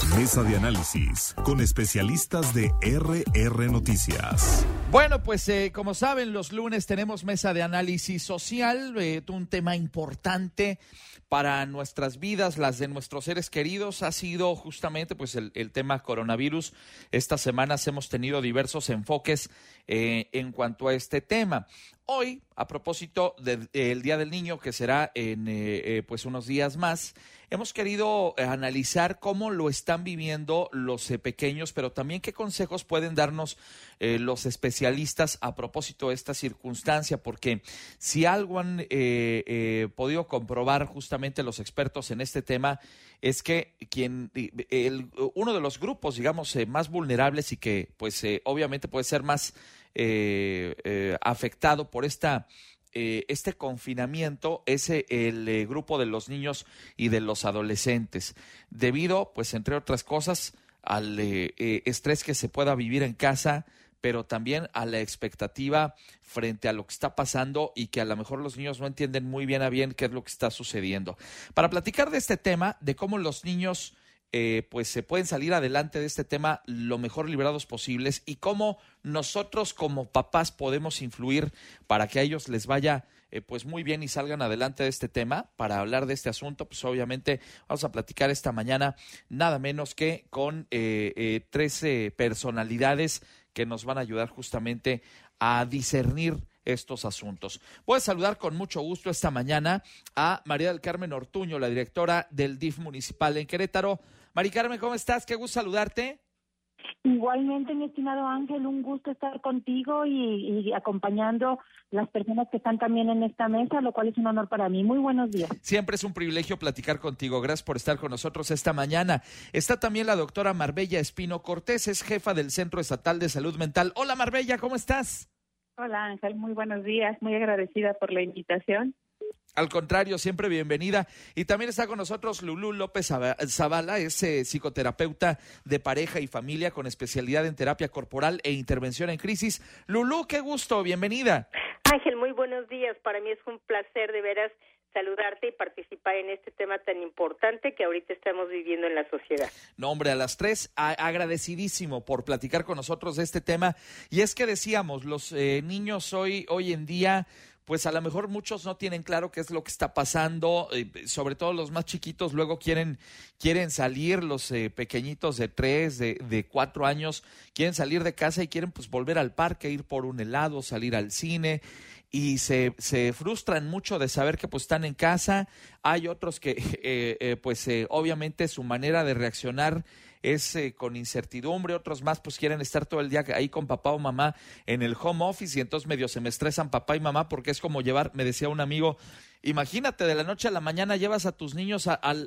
Mesa de análisis con especialistas de RR Noticias. Bueno, pues como saben, los lunes tenemos mesa de análisis social, un tema importante para nuestras vidas, las de nuestros seres queridos. Ha sido justamente pues el tema coronavirus. Estas semanas hemos tenido diversos enfoques en cuanto a este tema. Hoy, a propósito del Día del Niño, que será en pues unos días más, hemos querido analizar cómo lo están viviendo los pequeños, pero también qué consejos pueden darnos los especialistas a propósito de esta circunstancia, porque si algo han podido comprobar justamente los expertos en este tema, es que uno de los grupos, digamos, más vulnerables y que pues obviamente puede ser más afectado por este confinamiento es el grupo de los niños y de los adolescentes, debido, pues entre otras cosas, al estrés que se pueda vivir en casa, pero también a la expectativa frente a lo que está pasando y que a lo mejor los niños no entienden muy bien a bien qué es lo que está sucediendo. Para platicar de este tema, de cómo los niños pues se pueden salir adelante de este tema lo mejor liberados posibles y cómo nosotros como papás podemos influir para que a ellos les vaya pues muy bien y salgan adelante de este tema. Para hablar de este asunto, pues obviamente vamos a platicar esta mañana nada menos que con 13 personalidades que nos van a ayudar justamente a discernir estos asuntos. Voy a saludar con mucho gusto esta mañana a María del Carmen Ortuño, la directora del DIF municipal en Querétaro. Mari Carmen, ¿cómo estás? Qué gusto saludarte. Igualmente, mi estimado Ángel, un gusto estar contigo y acompañando las personas que están también en esta mesa, lo cual es un honor para mí. Muy buenos días. Siempre es un privilegio platicar contigo. Gracias por estar con nosotros esta mañana. Está también la doctora Marbella Espino Cortés, es jefa del Centro Estatal de Salud Mental. Hola Marbella, ¿cómo estás? Hola Ángel, muy buenos días, muy agradecida por la invitación. Al contrario, siempre bienvenida. Y también está con nosotros Lulú López Zavala, es psicoterapeuta de pareja y familia con especialidad en terapia corporal e intervención en crisis. Lulú, qué gusto, bienvenida. Ángel, muy buenos días. Para mí es un placer de veras saludarte y participar en este tema tan importante que ahorita estamos viviendo en la sociedad. No, hombre, a las tres, agradecidísimo por platicar con nosotros de este tema. Y es que decíamos, los niños hoy en día, pues a lo mejor muchos no tienen claro qué es lo que está pasando, sobre todo los más chiquitos luego quieren salir, los pequeñitos de 3, de 4 años, quieren salir de casa y quieren pues volver al parque, ir por un helado, salir al cine, y se frustran mucho de saber que pues están en casa. Hay otros que obviamente su manera de reaccionar es con incertidumbre, otros más pues quieren estar todo el día ahí con papá o mamá en el home office y entonces medio se me estresan papá y mamá porque es como llevar, me decía un amigo, imagínate de la noche a la mañana llevas a tus niños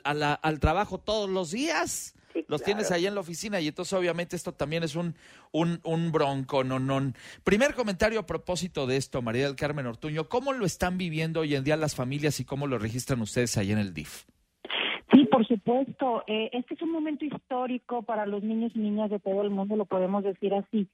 al trabajo todos los días. Sí, los claro. Tienes ahí en la oficina y entonces obviamente esto también es un bronco, no. Primer comentario a propósito de esto, María del Carmen Ortuño, ¿cómo lo están viviendo hoy en día las familias y cómo lo registran ustedes ahí en el DIF? Sí, por supuesto. Este es un momento histórico para los niños y niñas de todo el mundo, lo podemos decir así,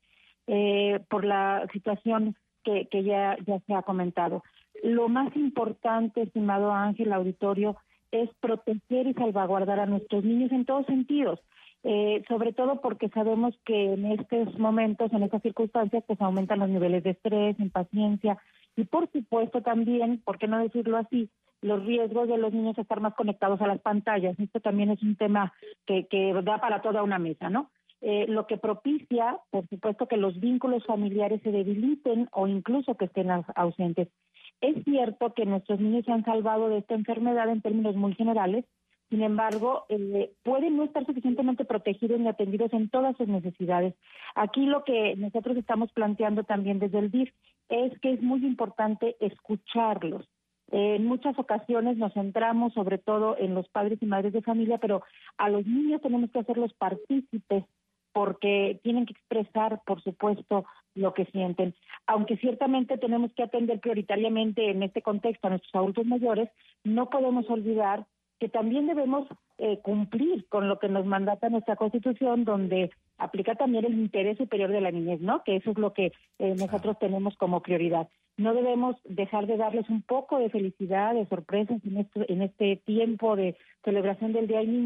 por la situación que ya se ha comentado. Lo más importante, estimado Ángel, auditorio, es proteger y salvaguardar a nuestros niños en todos sentidos, sobre todo porque sabemos que en estos momentos, en estas circunstancias, pues aumentan los niveles de estrés, impaciencia y por supuesto también, ¿por qué no decirlo así?, los riesgos de los niños a estar más conectados a las pantallas. Esto también es un tema que da para toda una mesa, ¿no? Lo que propicia, por supuesto, que los vínculos familiares se debiliten o incluso que estén ausentes. Es cierto que nuestros niños se han salvado de esta enfermedad en términos muy generales, sin embargo, pueden no estar suficientemente protegidos ni atendidos en todas sus necesidades. Aquí lo que nosotros estamos planteando también desde el DIF es que es muy importante escucharlos. En muchas ocasiones nos centramos sobre todo en los padres y madres de familia, pero a los niños tenemos que hacerlos partícipes porque tienen que expresar, por supuesto, lo que sienten. Aunque ciertamente tenemos que atender prioritariamente en este contexto a nuestros adultos mayores, no podemos olvidar que también debemos cumplir con lo que nos mandata nuestra Constitución, donde aplica también el interés superior de la niñez, ¿no? Que eso es lo que nosotros tenemos como prioridad. No debemos dejar de darles un poco de felicidad, de sorpresas en este tiempo de celebración del Día del Niño,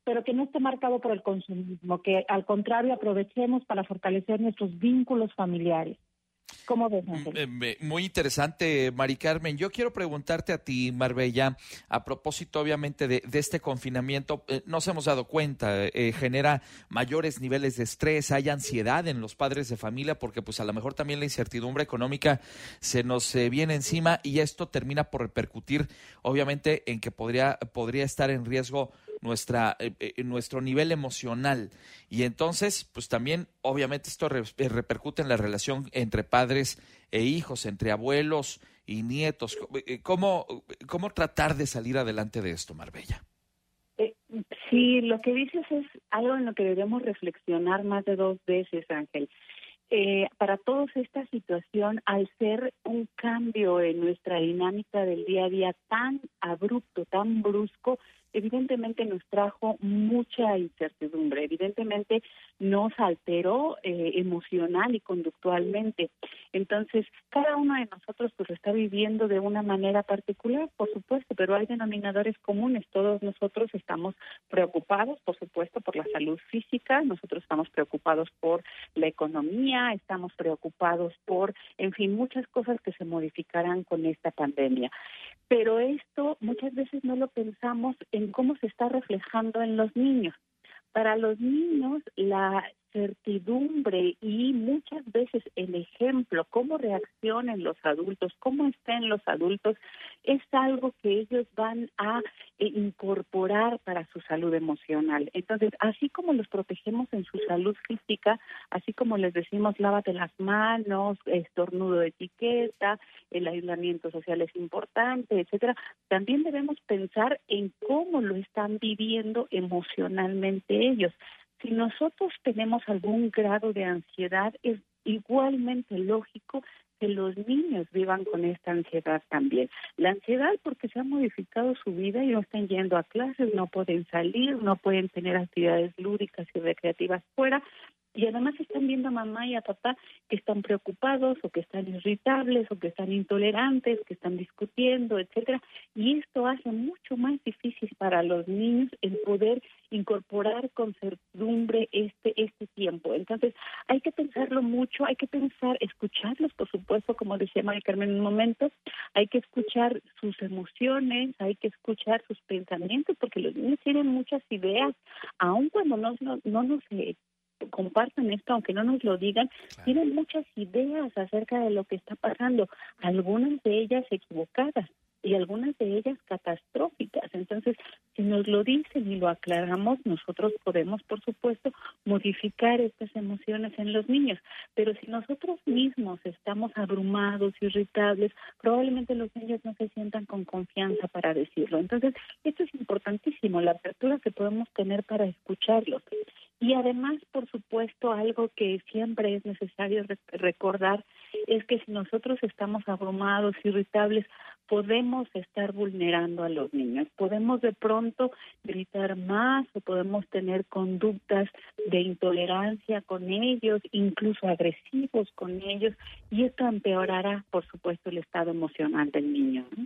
pero que no esté marcado por el consumismo, que al contrario aprovechemos para fortalecer nuestros vínculos familiares. ¿Cómo ves, Ángel? Muy interesante, Mari Carmen. Yo quiero preguntarte a ti, Marbella, a propósito obviamente de este confinamiento, nos hemos dado cuenta, genera mayores niveles de estrés, hay ansiedad en los padres de familia porque pues a lo mejor también la incertidumbre económica se nos viene encima y esto termina por repercutir obviamente en que podría estar en riesgo nuestro nivel emocional y entonces pues también obviamente esto repercute en la relación entre padres e hijos, entre abuelos y nietos. ¿Cómo tratar de salir adelante de esto, Marbella? Sí, lo que dices es algo en lo que debemos reflexionar más de 2 veces, Ángel. Para todos esta situación, al ser un cambio en nuestra dinámica del día a día tan abrupto, tan brusco, evidentemente nos trajo mucha incertidumbre, evidentemente nos alteró emocional y conductualmente. Entonces, cada uno de nosotros pues lo está viviendo de una manera particular, por supuesto, pero hay denominadores comunes. Todos nosotros estamos preocupados, por supuesto, por la salud física, nosotros estamos preocupados por la economía, estamos preocupados por, en fin, muchas cosas que se modificarán con esta pandemia. Pero esto muchas veces no lo pensamos en cómo se está reflejando en los niños. Para los niños, la certidumbre y muchas veces el ejemplo, cómo reaccionan los adultos, cómo estén los adultos, es algo que ellos van a incorporar para su salud emocional. Entonces, así como los protegemos en su salud física, así como les decimos lávate las manos, estornudo de etiqueta, el aislamiento social es importante, etcétera, también debemos pensar en cómo lo están viviendo emocionalmente ellos. Si nosotros tenemos algún grado de ansiedad, es igualmente lógico que los niños vivan con esta ansiedad también. La ansiedad porque se ha modificado su vida y no están yendo a clases, no pueden salir, no pueden tener actividades lúdicas y recreativas fuera, y además están viendo a mamá y a papá que están preocupados o que están irritables o que están intolerantes, que están discutiendo, etcétera, y esto hace mucho más difícil para los niños el poder incorporar con certidumbre este tiempo. Entonces, hay que pensarlo mucho, hay que pensar, escucharlos, por supuesto, como decía María Carmen en un momento, hay que escuchar sus emociones, hay que escuchar sus pensamientos, porque los niños tienen muchas ideas, aun cuando no nos compartan esto, aunque no nos lo digan, claro, tienen muchas ideas acerca de lo que está pasando, algunas de ellas equivocadas y algunas de ellas catastróficas. Entonces, si nos lo dicen y lo aclaramos, nosotros podemos, por supuesto, modificar estas emociones en los niños. Pero si nosotros mismos estamos abrumados, irritables, probablemente los niños no se sientan con confianza para decirlo. Entonces, esto es importantísimo, la apertura que podemos tener para escucharlos. Y además, por supuesto, algo que siempre es necesario recordar es que si nosotros estamos abrumados, irritables, podemos estar vulnerando a los niños. Podemos de pronto gritar más o podemos tener conductas de intolerancia con ellos, incluso agresivos con ellos, y esto empeorará, por supuesto, el estado emocional del niño, ¿no?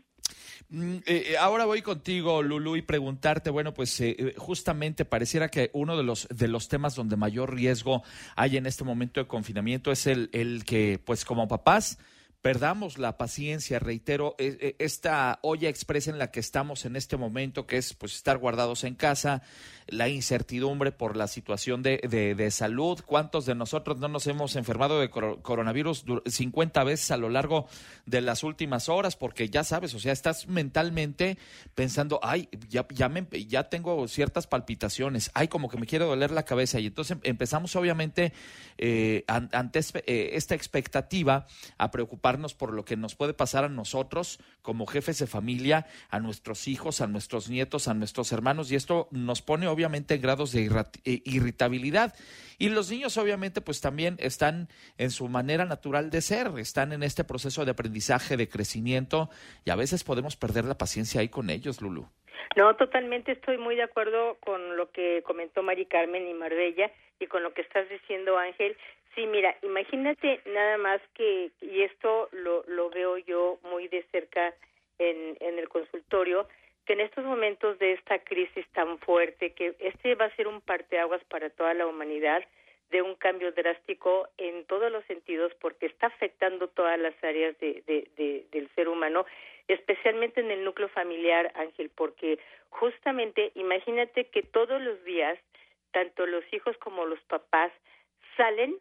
Ahora voy contigo, Lulú, y preguntarte, bueno, pues justamente pareciera que uno de los temas donde mayor riesgo hay en este momento de confinamiento es el que, pues como papás, perdamos la paciencia. Reitero, esta olla expresa en la que estamos en este momento, que es pues estar guardados en casa, la incertidumbre por la situación de salud. ¿Cuántos de nosotros no nos hemos enfermado de coronavirus 50 veces a lo largo de las últimas horas? Porque ya sabes, o sea, estás mentalmente pensando, ay, ya tengo ciertas palpitaciones, ay, como que me quiere doler la cabeza. Y entonces empezamos obviamente ante esta expectativa a preocuparnos por lo que nos puede pasar a nosotros como jefes de familia, a nuestros hijos, a nuestros nietos, a nuestros hermanos, y esto nos pone obviamente en grados de irritabilidad. Y los niños obviamente pues también están en su manera natural de ser, están en este proceso de aprendizaje, de crecimiento, y a veces podemos perder la paciencia ahí con ellos, Lulú. No, totalmente estoy muy de acuerdo con lo que comentó Mari Carmen y Marbella y con lo que estás diciendo, Ángel. Sí, mira, imagínate nada más que, y esto lo veo yo muy de cerca en el consultorio, que en estos momentos de esta crisis tan fuerte, que este va a ser un parteaguas para toda la humanidad, de un cambio drástico en todos los sentidos, porque está afectando todas las áreas del ser humano, especialmente en el núcleo familiar, Ángel, porque justamente imagínate que todos los días, tanto los hijos como los papás salen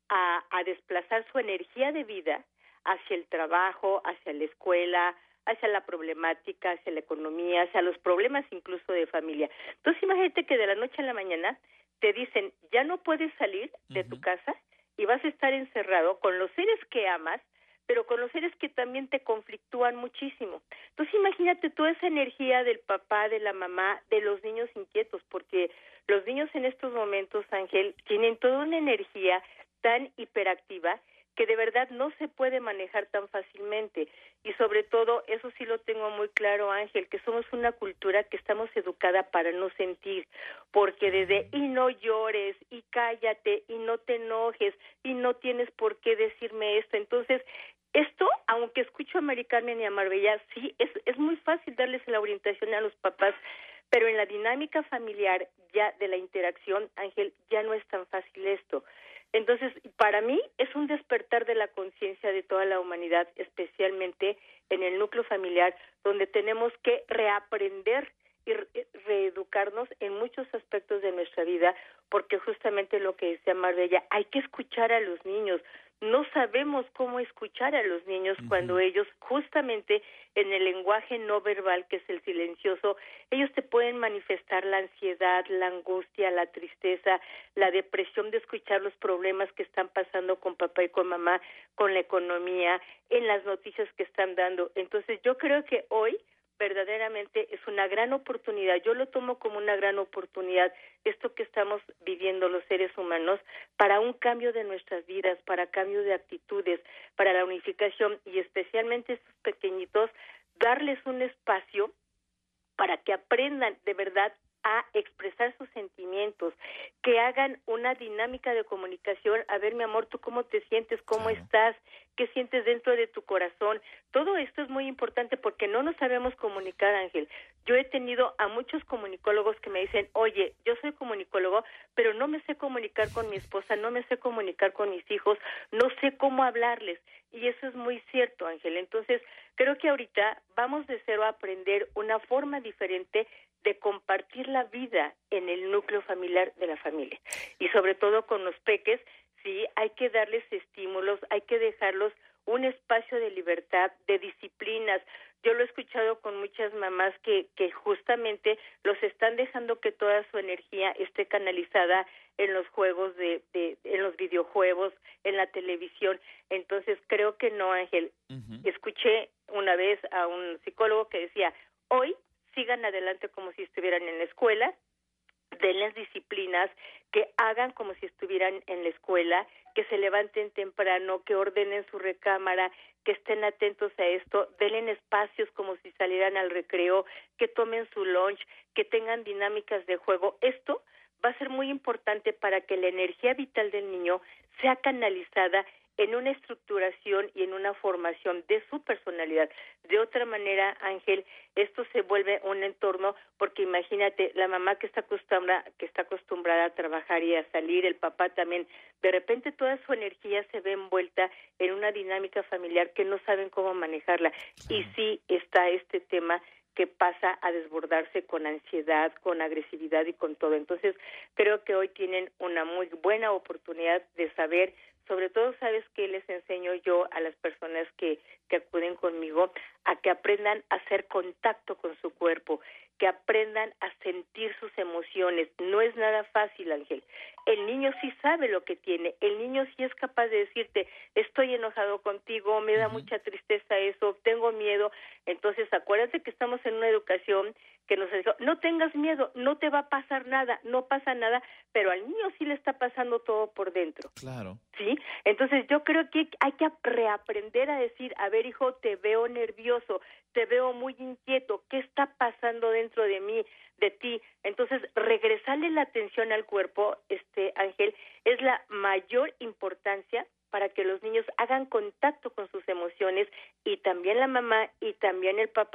a desplazar su energía de vida hacia el trabajo, hacia la escuela, hacia la problemática, hacia la economía, hacia los problemas incluso de familia. Entonces imagínate que de la noche a la mañana te dicen, ya no puedes salir de tu casa y vas a estar encerrado con los seres que amas, pero con los seres que también te conflictúan muchísimo. Entonces imagínate toda esa energía del papá, de la mamá, de los niños inquietos, porque los niños en estos momentos, Ángel, tienen toda una energía tan hiperactiva que de verdad no se puede manejar tan fácilmente. Y sobre todo, eso sí lo tengo muy claro, Ángel, que somos una cultura que estamos educada para no sentir, porque desde y no llores, y cállate, y no te enojes, y no tienes por qué decirme esto. Entonces, esto, aunque escucho a Mari Carmen y a Marbella, sí, es muy fácil darles la orientación a los papás, pero en la dinámica familiar ya de la interacción, Ángel, ya no es tan fácil esto. Entonces, para mí es un despertar de la conciencia de toda la humanidad, especialmente en el núcleo familiar, donde tenemos que reaprender y reeducarnos en muchos aspectos de nuestra vida, porque justamente lo que decía Marbella, hay que escuchar a los niños. No sabemos cómo escuchar a los niños cuando ellos, justamente en el lenguaje no verbal, que es el silencioso, ellos te pueden manifestar la ansiedad, la angustia, la tristeza, la depresión de escuchar los problemas que están pasando con papá y con mamá, con la economía, en las noticias que están dando. Entonces yo creo que hoy verdaderamente es una gran oportunidad, yo lo tomo como una gran oportunidad, esto que estamos viviendo los seres humanos, para un cambio de nuestras vidas, para cambio de actitudes, para la unificación, y especialmente a estos pequeñitos, darles un espacio para que aprendan de verdad a expresar sus sentimientos, que hagan una dinámica de comunicación. A ver, mi amor, ¿tú cómo te sientes? ¿Cómo estás? ¿Qué sientes dentro de tu corazón? Todo esto es muy importante porque no nos sabemos comunicar, Ángel. Yo he tenido a muchos comunicólogos que me dicen, oye, yo soy comunicólogo, pero no me sé comunicar con mi esposa, no me sé comunicar con mis hijos, no sé cómo hablarles. Y eso es muy cierto, Ángel. Entonces, creo que ahorita vamos de cero a aprender una forma diferente de compartir la vida en el núcleo familiar de la familia. Y sobre todo con los peques, sí, hay que darles estímulos, hay que dejarlos un espacio de libertad, de disciplinas. Yo lo he escuchado con muchas mamás que justamente los están dejando que toda su energía esté canalizada en los juegos en los videojuegos, en la televisión. Entonces creo que no, Ángel. Escuché una vez a un psicólogo que decía, hoy sigan adelante como si estuvieran en la escuela, denles disciplinas, que hagan como si estuvieran en la escuela, que se levanten temprano, que ordenen su recámara, que estén atentos a esto, denle espacios como si salieran al recreo, que tomen su lunch, que tengan dinámicas de juego. Esto va a ser muy importante para que la energía vital del niño sea canalizada en una estructuración y en una formación de su personalidad. De otra manera, Ángel, esto se vuelve un entorno, porque imagínate, la mamá que está acostumbrada a trabajar y a salir, el papá también, de repente toda su energía se ve envuelta en una dinámica familiar que no saben cómo manejarla. Y sí está este tema que pasa a desbordarse con ansiedad, con agresividad y con todo. Entonces, creo que hoy tienen una muy buena oportunidad de saber. Sobre todo, ¿sabes qué les enseño yo a las personas que acuden conmigo? A que aprendan a hacer contacto con su cuerpo, que aprendan a sentir sus emociones. No es nada fácil, Ángel. El niño sí sabe lo que tiene. El niño sí es capaz de decirte, estoy enojado contigo, me da mucha tristeza eso, tengo miedo. Entonces, acuérdate que estamos en una educación que nos dijo, no tengas miedo, no te va a pasar nada, no pasa nada, pero al niño sí le está pasando todo por dentro. Claro. ¿Sí? Entonces yo creo que hay que reaprender a decir, a ver, hijo, te veo nervioso, te veo muy inquieto, ¿qué está pasando dentro de mí, de ti? Entonces, regresarle la atención al cuerpo, Ángel, es la mayor importancia para que los niños hagan contacto con sus emociones, y también la mamá y también el papá,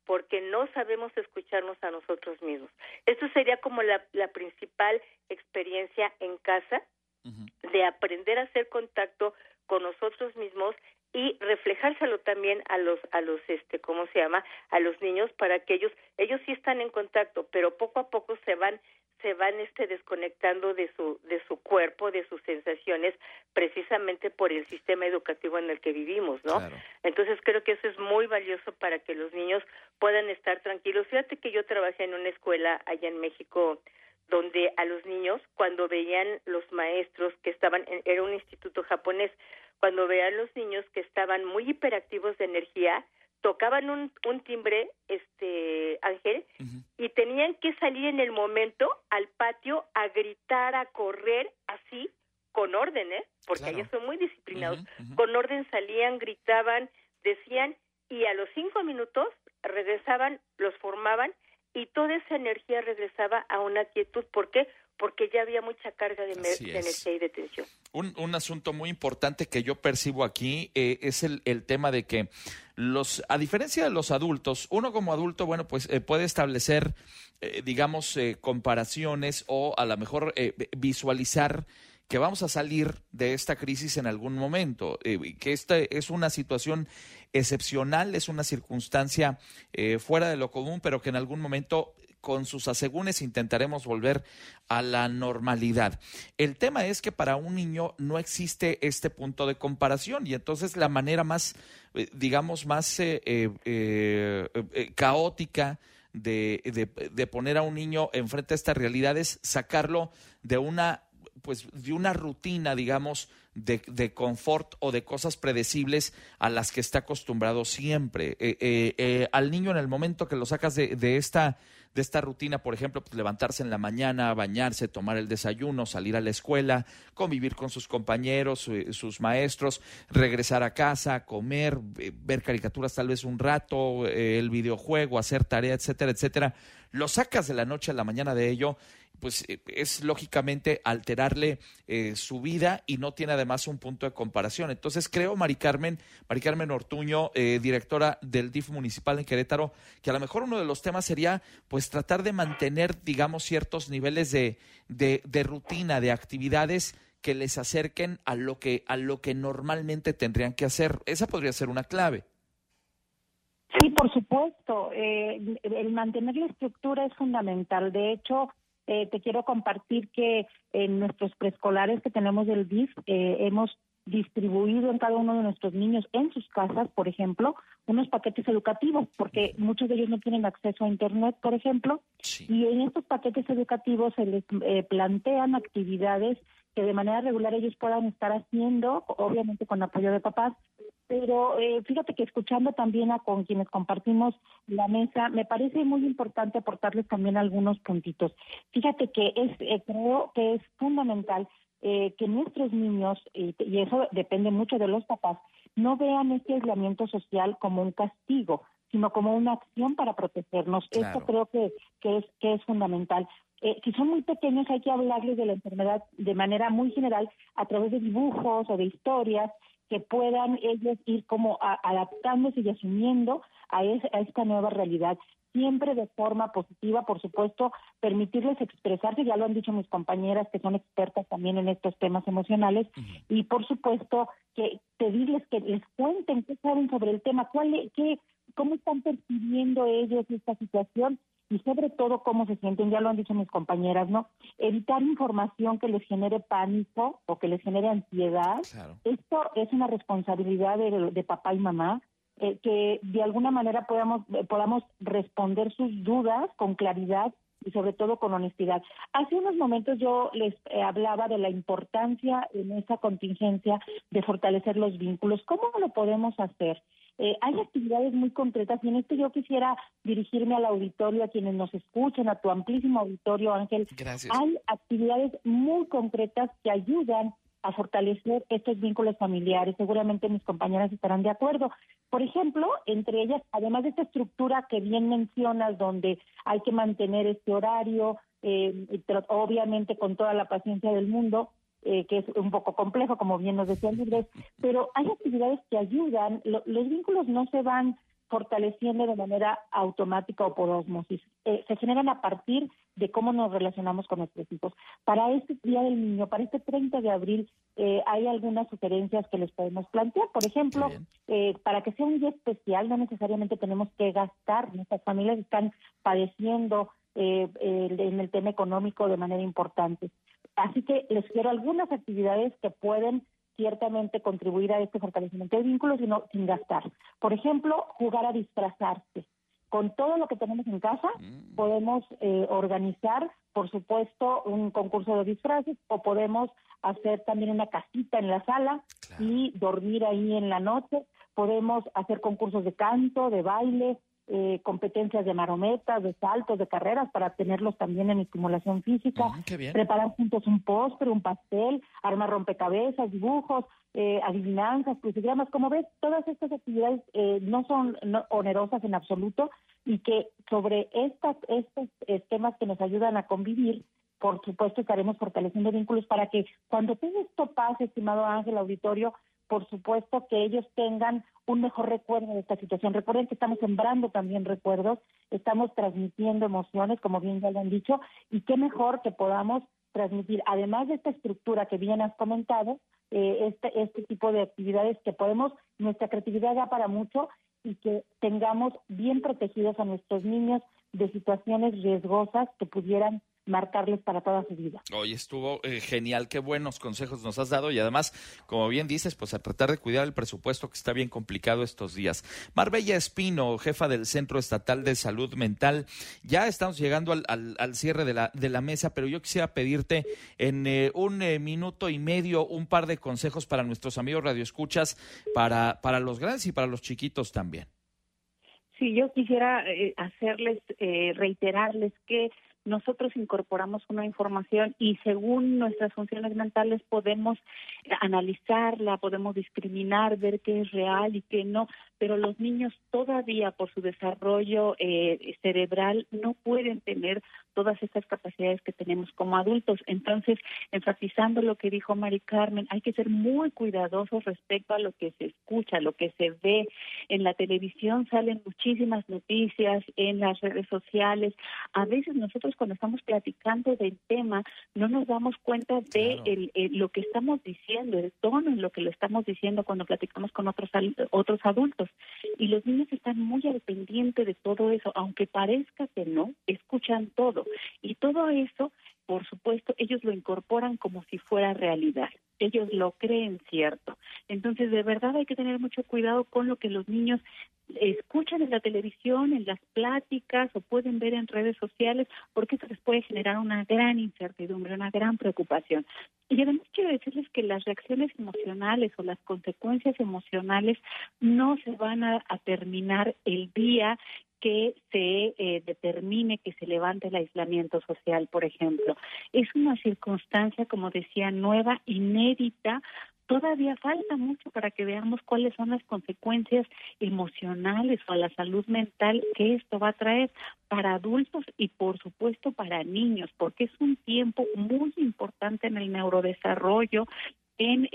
porque no sabemos escucharnos a nosotros mismos. Esto sería como la principal experiencia en casa, de aprender a hacer contacto con nosotros mismos y reflejárselo también a los a los niños, para que ellos sí están en contacto, pero poco a poco se van desconectando de su cuerpo, de sus sensaciones, precisamente por el sistema educativo en el que vivimos, ¿no? Claro. Entonces creo que eso es muy valioso para que los niños puedan estar tranquilos. Fíjate que yo trabajé en una escuela allá en México, donde a los niños, cuando veían los maestros que era un instituto japonés, cuando veían los niños que estaban muy hiperactivos de energía, tocaban un timbre, Ángel, y tenían que salir en el momento al patio a gritar, a correr, así, con orden, porque claro. ellos son muy disciplinados. Con orden salían, gritaban, decían, y a los 5 minutos regresaban, los formaban, y toda esa energía regresaba a una quietud. ¿Por qué? Porque ya había mucha carga de energía y de tensión. Un asunto muy importante que yo percibo aquí es el tema de que a diferencia de los adultos, uno como adulto, bueno, pues puede establecer, comparaciones o a lo mejor visualizar que vamos a salir de esta crisis en algún momento, que esta es una situación excepcional, es una circunstancia fuera de lo común, pero que en algún momento con sus asegúnes intentaremos volver a la normalidad. El tema es que para un niño no existe este punto de comparación y entonces la manera más, más caótica de poner a un niño enfrente a esta realidad es sacarlo de una rutina, digamos, de confort o de cosas predecibles a las que está acostumbrado siempre. Al niño, en el momento que lo sacas de esta rutina, por ejemplo, pues levantarse en la mañana, bañarse, tomar el desayuno, salir a la escuela, convivir con sus compañeros, sus maestros, regresar a casa, comer, ver caricaturas tal vez un rato, el videojuego, hacer tarea, etcétera, etcétera. Lo sacas de la noche a la mañana de ello, pues es lógicamente alterarle su vida y no tiene además un punto de comparación. Entonces creo, Mari Carmen Ortuño, directora del DIF municipal en Querétaro, que a lo mejor uno de los temas sería pues tratar de mantener, digamos, ciertos niveles de rutina, de actividades que les acerquen a lo que normalmente tendrían que hacer. Esa podría ser una clave. Sí, por supuesto. El mantener la estructura es fundamental. De hecho, te quiero compartir que en nuestros preescolares que tenemos del DIF hemos distribuido en cada uno de nuestros niños en sus casas, por ejemplo, unos paquetes educativos, porque muchos de ellos no tienen acceso a Internet, por ejemplo, sí. Y en estos paquetes educativos se les plantean actividades que de manera regular ellos puedan estar haciendo, obviamente con apoyo de papás, pero fíjate que escuchando también con quienes compartimos la mesa, me parece muy importante aportarles también algunos puntitos. Fíjate que creo que es fundamental que nuestros niños, y eso depende mucho de los papás, no vean este aislamiento social como un castigo, sino como una acción para protegernos. Claro. Esto creo que es fundamental. Si son muy pequeños hay que hablarles de la enfermedad de manera muy general a través de dibujos o de historias que puedan ellos ir como adaptándose y asumiendo a esta nueva realidad. Siempre de forma positiva, por supuesto, permitirles expresarse, ya lo han dicho mis compañeras que son expertas también en estos temas emocionales, y por supuesto que pedirles que les cuenten qué saben sobre el tema, cómo están percibiendo ellos esta situación y sobre todo cómo se sienten, ya lo han dicho mis compañeras, ¿no? Evitar información que les genere pánico o que les genere ansiedad. Claro. Esto es una responsabilidad de papá y mamá, que de alguna manera podamos responder sus dudas con claridad y sobre todo con honestidad. Hace unos momentos yo les hablaba de la importancia en esta contingencia de fortalecer los vínculos. ¿Cómo lo podemos hacer? Hay actividades muy concretas y en esto yo quisiera dirigirme al auditorio, a quienes nos escuchan, a tu amplísimo auditorio, Ángel. Gracias. Hay actividades muy concretas que ayudan a fortalecer estos vínculos familiares. Seguramente mis compañeras estarán de acuerdo. Por ejemplo, entre ellas, además de esta estructura que bien mencionas, donde hay que mantener este horario, pero obviamente con toda la paciencia del mundo, que es un poco complejo, como bien nos decía Lourdes, pero hay actividades que ayudan. Los vínculos no se van fortaleciendo de manera automática o por ósmosis. Se generan a partir de cómo nos relacionamos con nuestros hijos. Para este Día del Niño, para este 30 de abril, hay algunas sugerencias que les podemos plantear. Por ejemplo, para que sea un día especial, no necesariamente tenemos que gastar. Nuestras familias están padeciendo en el tema económico de manera importante. Así que les sugiero algunas actividades que pueden ciertamente contribuir a este fortalecimiento de vínculos sin gastar. Por ejemplo, jugar a disfrazarse. Con todo lo que tenemos en casa, podemos organizar, por supuesto, un concurso de disfraces, o podemos hacer también una casita en la sala y dormir ahí en la noche. Podemos hacer concursos de canto, de baile, competencias de marometas, de saltos, de carreras, para tenerlos también en estimulación física. Preparar juntos un postre, un pastel, armar rompecabezas, dibujos, adivinanzas, crucigramas. Como ves, todas estas actividades no son onerosas en absoluto, y que sobre estos temas que nos ayudan a convivir, por supuesto estaremos fortaleciendo vínculos para que cuando todo esto pase, estimado Ángel, auditorio, por supuesto que ellos tengan un mejor recuerdo de esta situación. Recuerden que estamos sembrando también recuerdos, estamos transmitiendo emociones, como bien ya lo han dicho, y qué mejor que podamos transmitir, además de esta estructura que bien has comentado, este tipo de actividades que podemos, nuestra creatividad da para mucho, y que tengamos bien protegidos a nuestros niños de situaciones riesgosas que pudieran marcarles para toda su vida. Oye, estuvo genial, qué buenos consejos nos has dado, y además, como bien dices, pues a tratar de cuidar el presupuesto, que está bien complicado estos días. Marbella Espino, jefa del Centro Estatal de Salud Mental, ya estamos llegando al cierre de la mesa, pero yo quisiera pedirte en un minuto y medio un par de consejos para nuestros amigos radioescuchas, para los grandes y para los chiquitos también. Sí, yo quisiera reiterarles que nosotros incorporamos una información y según nuestras funciones mentales podemos analizarla, podemos discriminar, ver qué es real y qué no, pero los niños todavía por su desarrollo cerebral no pueden tener todas estas capacidades que tenemos como adultos. Entonces, enfatizando lo que dijo Mari Carmen, hay que ser muy cuidadosos respecto a lo que se escucha, lo que se ve. En la televisión salen muchísimas noticias, en las redes sociales. A veces nosotros cuando estamos platicando del tema no nos damos cuenta de lo que estamos diciendo, el tono en lo que lo estamos diciendo cuando platicamos con otros adultos. Y los niños están muy al pendiente de todo eso, aunque parezca que no, escuchan todo. Y todo eso, por supuesto, ellos lo incorporan como si fuera realidad. Ellos lo creen cierto. Entonces, de verdad hay que tener mucho cuidado con lo que los niños escuchan en la televisión, en las pláticas o pueden ver en redes sociales, porque eso les puede generar una gran incertidumbre, una gran preocupación. Y además quiero decirles que las reacciones emocionales o las consecuencias emocionales no se van a terminar el día que se determine que se levante el aislamiento social, por ejemplo. Es una circunstancia, como decía, nueva, inédita. Todavía falta mucho para que veamos cuáles son las consecuencias emocionales o a la salud mental que esto va a traer para adultos y, por supuesto, para niños, porque es un tiempo muy importante en el neurodesarrollo, en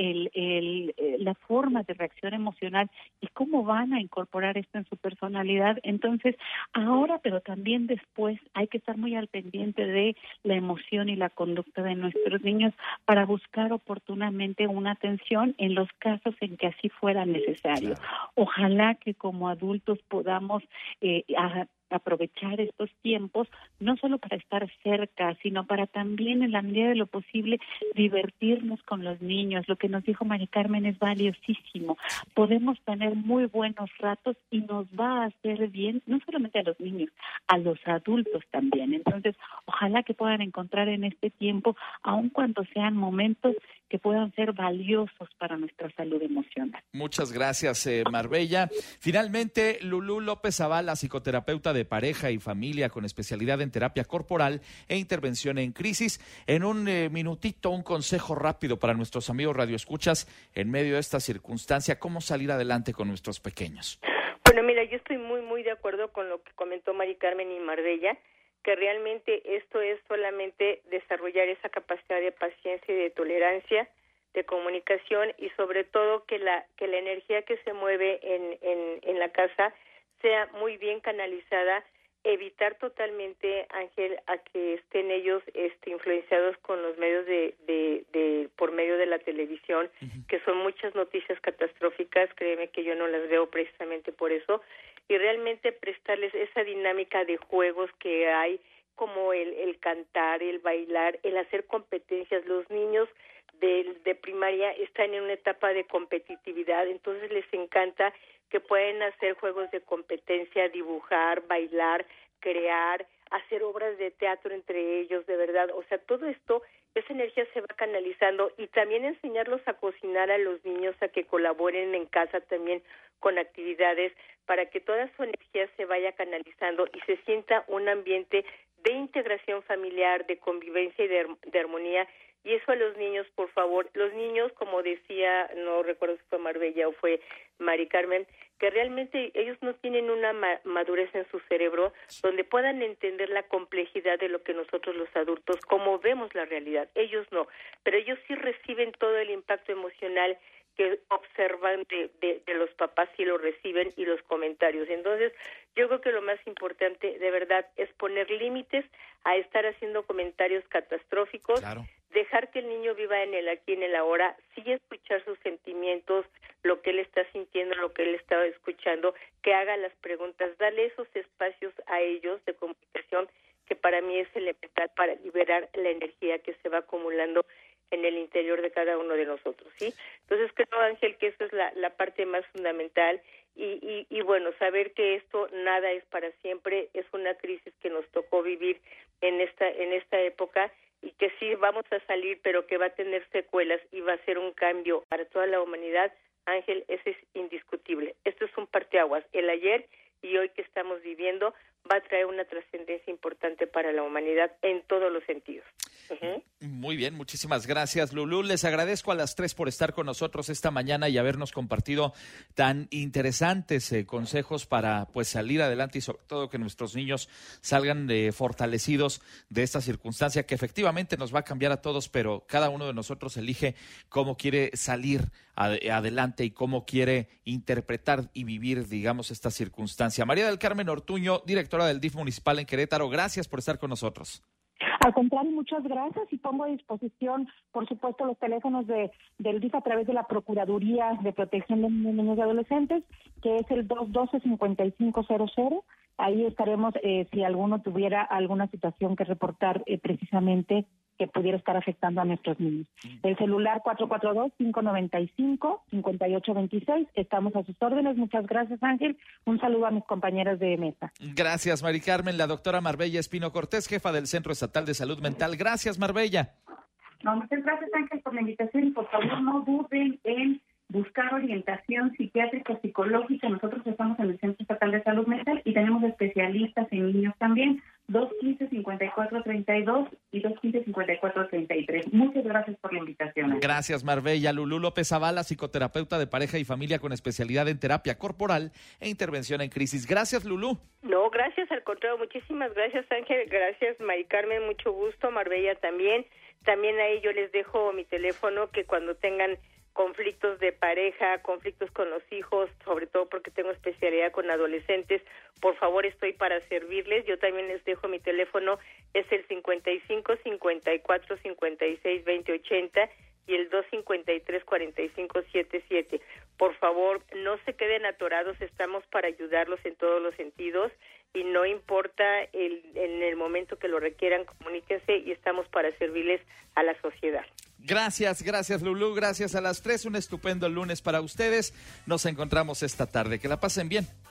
la forma de reacción emocional y cómo van a incorporar esto en su personalidad. Entonces, ahora, pero también después, hay que estar muy al pendiente de la emoción y la conducta de nuestros niños para buscar oportunamente una atención en los casos en que así fuera necesario. Ojalá que como adultos podamos aprovechar estos tiempos, no solo para estar cerca, sino para también, en la medida de lo posible, divertirnos con los niños. Lo que nos dijo Mari Carmen es valiosísimo. Podemos tener muy buenos ratos y nos va a hacer bien, no solamente a los niños, a los adultos también. Entonces, ojalá que puedan encontrar en este tiempo, aun cuando sean momentos que puedan ser valiosos para nuestra salud emocional. Muchas gracias, Marbella. Finalmente, Lulú López Zavala, psicoterapeuta de pareja y familia con especialidad en terapia corporal e intervención en crisis. En un minutito, un consejo rápido para nuestros amigos radioescuchas en medio de esta circunstancia, ¿cómo salir adelante con nuestros pequeños? Bueno, mira, yo estoy muy de acuerdo con lo que comentó Mari Carmen y Marbella, que realmente esto es solamente desarrollar esa capacidad de paciencia y de tolerancia, de comunicación y sobre todo que la energía que se mueve en la casa sea muy bien canalizada, evitar totalmente, Ángel, a que estén ellos influenciados con los medios por medio de la televisión, que son muchas noticias catastróficas, créeme que yo no las veo precisamente por eso, y realmente prestarles esa dinámica de juegos que hay, como el cantar, el bailar, el hacer competencias. Los niños de primaria están en una etapa de competitividad, entonces les encanta que pueden hacer juegos de competencia, dibujar, bailar, crear, hacer obras de teatro entre ellos, de verdad. O sea, todo esto, esa energía se va canalizando, y también enseñarlos a cocinar a los niños, a que colaboren en casa también con actividades, para que toda su energía se vaya canalizando y se sienta un ambiente de integración familiar, de convivencia y de armonía. Y eso a los niños, por favor, los niños, como decía, no recuerdo si fue Marbella o fue Mari Carmen, que realmente ellos no tienen una madurez en su cerebro donde puedan entender la complejidad de lo que nosotros los adultos, como vemos la realidad. Ellos no, pero ellos sí reciben todo el impacto emocional que observan de los papás, sí lo reciben, y los comentarios. Entonces, yo creo que lo más importante, de verdad, es poner límites a estar haciendo comentarios catastróficos, claro. Dejar que el niño viva en el aquí y en el ahora, sí escuchar sus sentimientos, lo que él está sintiendo, lo que él está escuchando, que haga las preguntas, darle esos espacios a ellos de comunicación, que para mí es elemental para liberar la energía que se va acumulando en el interior de cada uno de nosotros, ¿sí? Entonces creo, Ángel, que esa es la parte más fundamental, y bueno, saber que esto nada es para siempre, es una crisis que nos tocó vivir en esta época, y que sí vamos a salir, pero que va a tener secuelas y va a ser un cambio para toda la humanidad. Ángel, ese es indiscutible. Esto es un parteaguas. El ayer y hoy que estamos viviendo va a traer una trascendencia importante para la humanidad en todos los sentidos. Muy bien, muchísimas gracias, Lulú. Les agradezco a las tres por estar con nosotros esta mañana y habernos compartido tan interesantes consejos para pues salir adelante, y sobre todo que nuestros niños salgan fortalecidos de esta circunstancia que efectivamente nos va a cambiar a todos, pero cada uno de nosotros elige cómo quiere salir adelante y cómo quiere interpretar y vivir, digamos, esta circunstancia. María del Carmen Ortuño, directora del DIF municipal en Querétaro, gracias por estar con nosotros. Al contrario, muchas gracias, y pongo a disposición, por supuesto, los teléfonos del DIF a través de la Procuraduría de Protección de Niños y Adolescentes, que es el 212-5500. Ahí estaremos si alguno tuviera alguna situación que reportar precisamente que pudiera estar afectando a nuestros niños. El celular 442-595-5826. Estamos a sus órdenes. Muchas gracias, Ángel. Un saludo a mis compañeras de mesa. Gracias, Mari Carmen. La doctora Marbella Espino Cortés, jefa del Centro Estatal de Salud Mental. Gracias, Marbella. No, muchas gracias, Ángel, por la invitación, y por favor no duden en buscar orientación psiquiátrica, psicológica. Nosotros estamos en el Centro Estatal de Salud Mental y tenemos especialistas en niños también, 215-5432 y 215-5433. Muchas gracias por la invitación. Gracias, Marbella. Lulú López Zavala, psicoterapeuta de pareja y familia con especialidad en terapia corporal e intervención en crisis. Gracias, Lulú. No, gracias, al contrario. Muchísimas gracias, Ángel. Gracias, Mari Carmen. Mucho gusto. Marbella también. También ahí yo les dejo mi teléfono, que cuando tengan conflictos de pareja, conflictos con los hijos, sobre todo porque tengo especialidad con adolescentes, por favor, estoy para servirles. Yo también les dejo mi teléfono, es el 55-54-56-2080 y el 253-4577. Por favor, no se queden atorados, estamos para ayudarlos en todos los sentidos, y no importa en el momento que lo requieran, comuníquense, y estamos para servirles a la sociedad. Gracias, Lulú, gracias a las tres. Un estupendo lunes para ustedes. Nos encontramos esta tarde. Que la pasen bien.